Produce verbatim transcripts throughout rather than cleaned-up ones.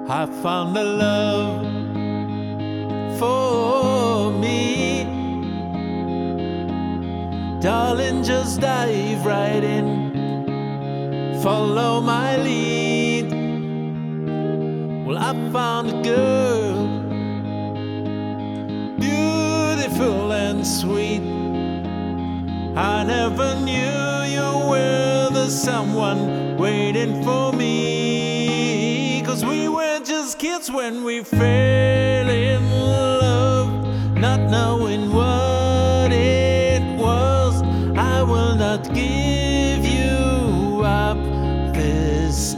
I found a love for me. Darling, just dive right in, follow my lead. Well, I found a girl, beautiful and sweet. I never knew you were the someone waiting for me. 'Cause we were just kids when we fell in love, not knowing what it was. I will not give you up this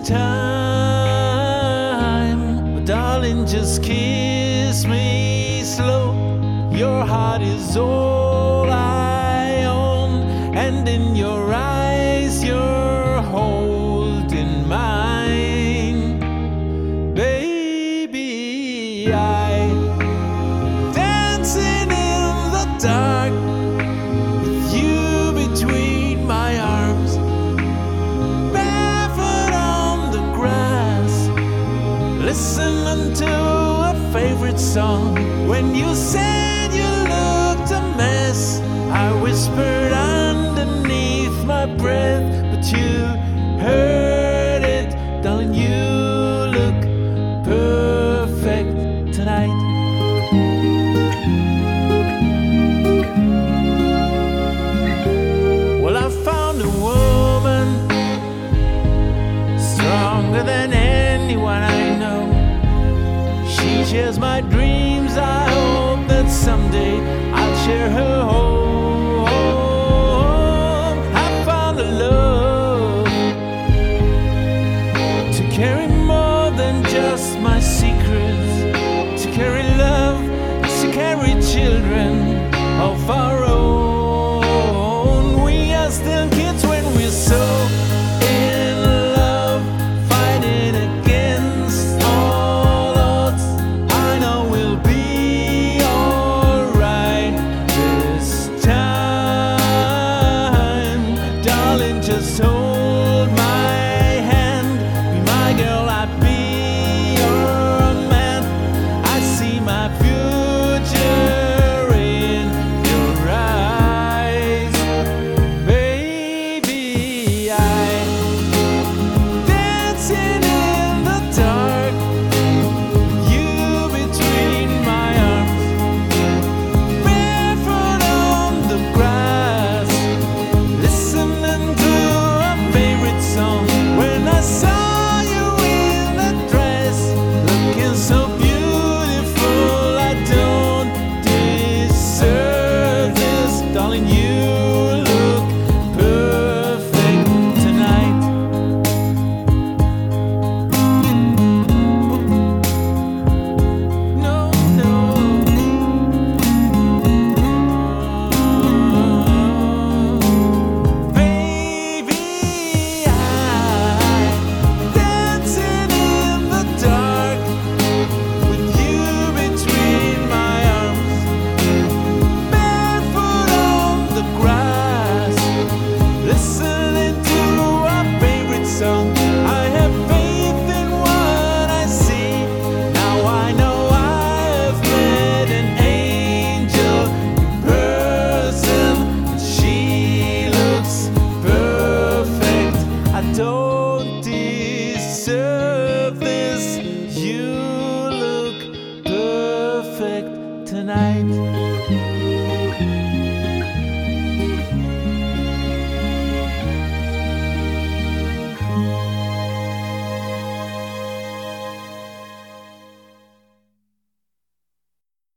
time, but darling, just kiss me slow. Your heart is all I own, and in your eyes you're holding mine. Baby, I dancing in the dark with you between my arms, barefoot on the grass, listening to a favorite song. When you said you looked a mess, I whispered underneath my breath, but you heard it. Darling, you look perfect tonight. Well, I found a woman stronger than anyone I know. She shares my dreams. I hope that someday I'll share her home. I found a love to carry more than just my secrets, to carry love, to carry children of our own. We are still kids when we're so in love, fighting against all odds. I know we'll be alright this time. Darling, just hold my hand, be my girl, I'd be your man. I see my future in your eyes. Baby, I dancing in the dark, you between my arms, barefoot on the grass, listening to a favorite song. When I saw you in that dress, looking so beautiful, I don't deserve this. Darling, you look perfect tonight. No, no. Baby, I dancing in the dark with you between my arms, barefoot on the grass, listening to our favorite song. I have faith in what I see. Now I know I've met an angel in person, and she looks perfect. I don't deserve this. You look perfect tonight.